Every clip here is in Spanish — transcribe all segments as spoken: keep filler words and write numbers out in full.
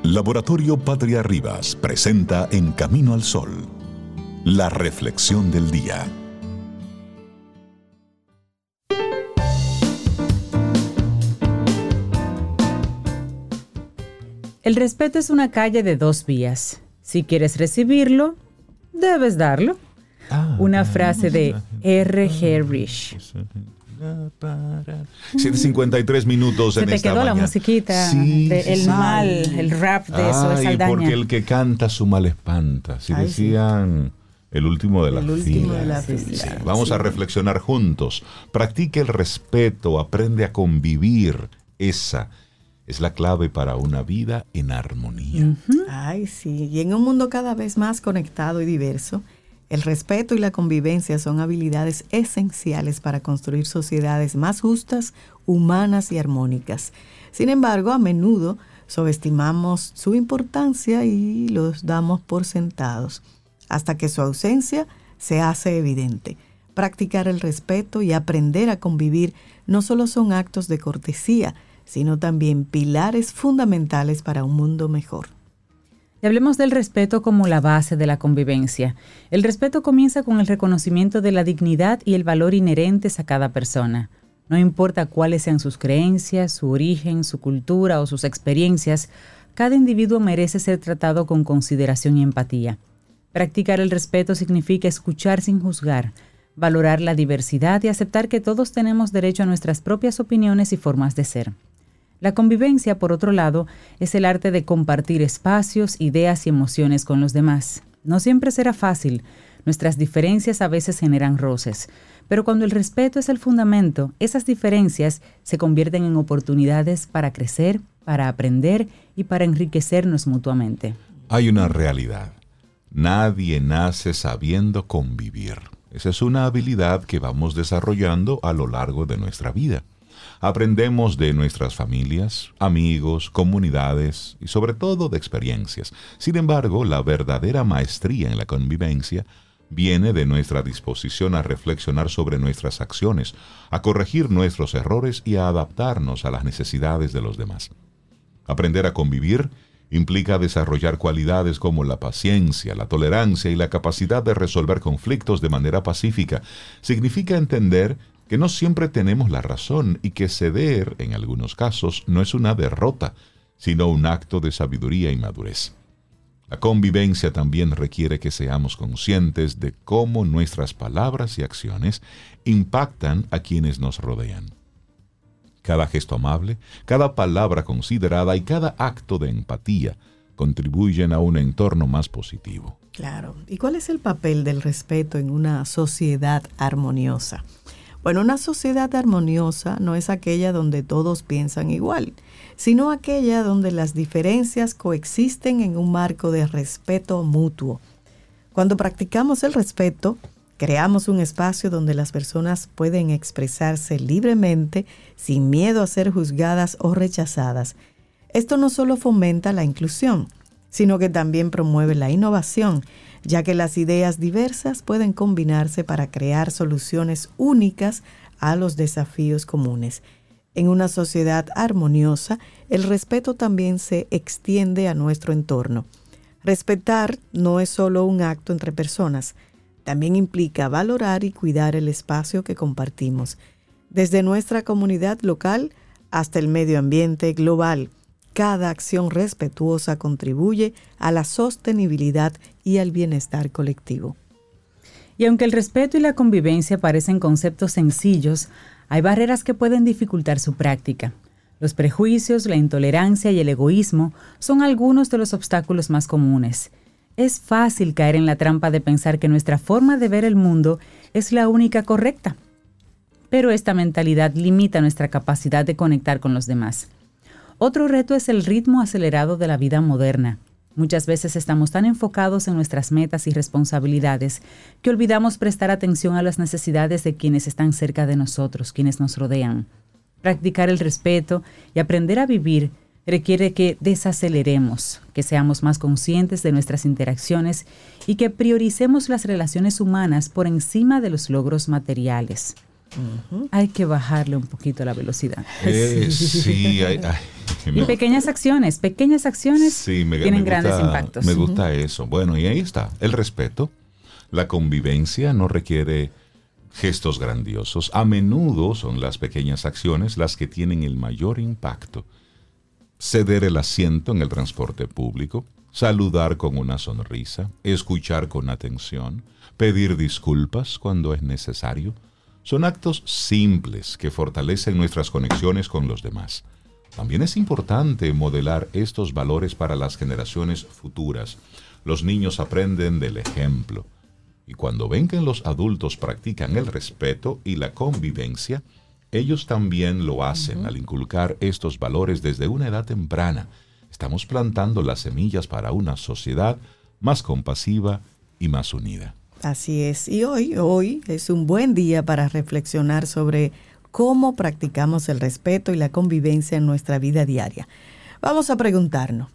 Laboratorio Patria Rivas presenta En Camino al Sol, la reflexión del día. El respeto es una calle de dos vías. Si quieres recibirlo, debes darlo. Ah, una frase de R G Rich. siete cincuenta y tres minutos Se en te esta quedó mañana. La musiquita Sí, de El sí, Mal, sí. el rap de Zoe Ay, Saldaña. porque el que canta su mal espanta. Si Ay, decían sí. el último de la El fila. último de la Sí, fila. sí. Vamos Sí. a reflexionar juntos. Practique el respeto, aprende a convivir. Esa es la clave para una vida en armonía. Uh-huh. Ay, sí. Y en un mundo cada vez más conectado y diverso, el respeto y la convivencia son habilidades esenciales para construir sociedades más justas, humanas y armónicas. Sin embargo, a menudo subestimamos su importancia y los damos por sentados, hasta que su ausencia se hace evidente. Practicar el respeto y aprender a convivir no solo son actos de cortesía, sino también pilares fundamentales para un mundo mejor. Y hablemos del respeto como la base de la convivencia. El respeto comienza con el reconocimiento de la dignidad y el valor inherentes a cada persona. No importa cuáles sean sus creencias, su origen, su cultura o sus experiencias, cada individuo merece ser tratado con consideración y empatía. Practicar el respeto significa escuchar sin juzgar, valorar la diversidad y aceptar que todos tenemos derecho a nuestras propias opiniones y formas de ser. La convivencia, por otro lado, es el arte de compartir espacios, ideas y emociones con los demás. No siempre será fácil. Nuestras diferencias a veces generan roces. Pero cuando el respeto es el fundamento, esas diferencias se convierten en oportunidades para crecer, para aprender y para enriquecernos mutuamente. Hay una realidad. Nadie nace sabiendo convivir. Esa es una habilidad que vamos desarrollando a lo largo de nuestra vida. Aprendemos de nuestras familias, amigos, comunidades y sobre todo de experiencias. Sin embargo, la verdadera maestría en la convivencia viene de nuestra disposición a reflexionar sobre nuestras acciones, a corregir nuestros errores y a adaptarnos a las necesidades de los demás. Aprender a convivir implica desarrollar cualidades como la paciencia, la tolerancia y la capacidad de resolver conflictos de manera pacífica. Significa entender que no siempre tenemos la razón y que ceder, en algunos casos, no es una derrota, sino un acto de sabiduría y madurez. La convivencia también requiere que seamos conscientes de cómo nuestras palabras y acciones impactan a quienes nos rodean. Cada gesto amable, cada palabra considerada y cada acto de empatía contribuyen a un entorno más positivo. Claro. ¿Y cuál es el papel del respeto en una sociedad armoniosa? Bueno, una sociedad armoniosa no es aquella donde todos piensan igual, sino aquella donde las diferencias coexisten en un marco de respeto mutuo. Cuando practicamos el respeto, creamos un espacio donde las personas pueden expresarse libremente, sin miedo a ser juzgadas o rechazadas. Esto no solo fomenta la inclusión, sino que también promueve la innovación, ya que las ideas diversas pueden combinarse para crear soluciones únicas a los desafíos comunes. En una sociedad armoniosa, el respeto también se extiende a nuestro entorno. Respetar no es solo un acto entre personas, también implica valorar y cuidar el espacio que compartimos, desde nuestra comunidad local hasta el medio ambiente global. Cada acción respetuosa contribuye a la sostenibilidad y al bienestar colectivo. Y aunque el respeto y la convivencia parecen conceptos sencillos, hay barreras que pueden dificultar su práctica. Los prejuicios, la intolerancia y el egoísmo son algunos de los obstáculos más comunes. Es fácil caer en la trampa de pensar que nuestra forma de ver el mundo es la única correcta. Pero esta mentalidad limita nuestra capacidad de conectar con los demás. Otro reto es el ritmo acelerado de la vida moderna. Muchas veces estamos tan enfocados en nuestras metas y responsabilidades que olvidamos prestar atención a las necesidades de quienes están cerca de nosotros, quienes nos rodean. Practicar el respeto y aprender a vivir requiere que desaceleremos, que seamos más conscientes de nuestras interacciones y que prioricemos las relaciones humanas por encima de los logros materiales. Uh-huh. Hay que bajarle un poquito la velocidad. Eh, sí, hay, hay, Y pequeñas acciones, pequeñas acciones sí, me, tienen me grandes gusta, impactos. Me gusta eso. Bueno, y ahí está, el respeto. La convivencia no requiere gestos grandiosos. A menudo son las pequeñas acciones las que tienen el mayor impacto. Ceder el asiento en el transporte público, saludar con una sonrisa, escuchar con atención, pedir disculpas cuando es necesario, son actos simples que fortalecen nuestras conexiones con los demás. También es importante modelar estos valores para las generaciones futuras. Los niños aprenden del ejemplo. Y cuando ven que los adultos practican el respeto y la convivencia, ellos también lo hacen uh-huh. al inculcar estos valores desde una edad temprana. Estamos plantando las semillas para una sociedad más compasiva y más unida. Así es. Y hoy, hoy es un buen día para reflexionar sobre cómo practicamos el respeto y la convivencia en nuestra vida diaria. Vamos a preguntarnos,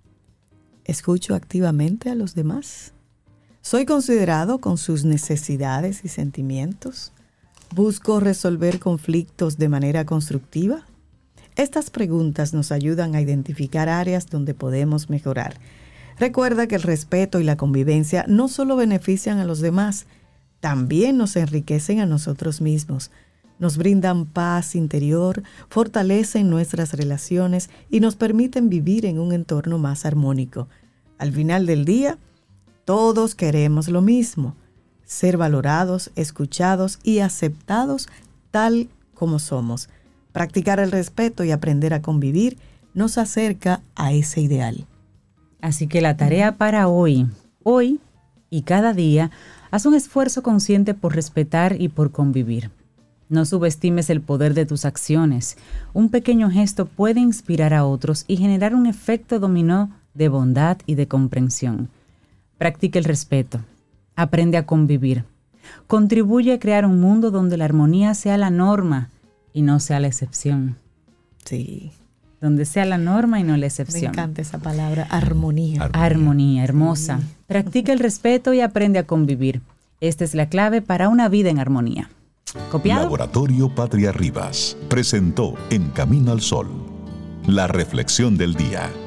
¿escucho activamente a los demás? ¿Soy considerado con sus necesidades y sentimientos? ¿Busco resolver conflictos de manera constructiva? Estas preguntas nos ayudan a identificar áreas donde podemos mejorar. Recuerda que el respeto y la convivencia no solo benefician a los demás, también nos enriquecen a nosotros mismos. Nos brindan paz interior, fortalecen nuestras relaciones y nos permiten vivir en un entorno más armónico. Al final del día, todos queremos lo mismo, ser valorados, escuchados y aceptados tal como somos. Practicar el respeto y aprender a convivir nos acerca a ese ideal. Así que la tarea para hoy, hoy y cada día, haz un esfuerzo consciente por respetar y por convivir. No subestimes el poder de tus acciones. Un pequeño gesto puede inspirar a otros y generar un efecto dominó de bondad y de comprensión. Practica el respeto. Aprende a convivir. Contribuye a crear un mundo donde la armonía sea la norma y no sea la excepción. Sí. Donde sea la norma y no la excepción. Me encanta esa palabra, armonía. Armonía, armonía hermosa. Sí. Practica el respeto y aprende a convivir. Esta es la clave para una vida en armonía. ¿Copiado? Laboratorio Patria Rivas presentó En Camino al Sol, la reflexión del día.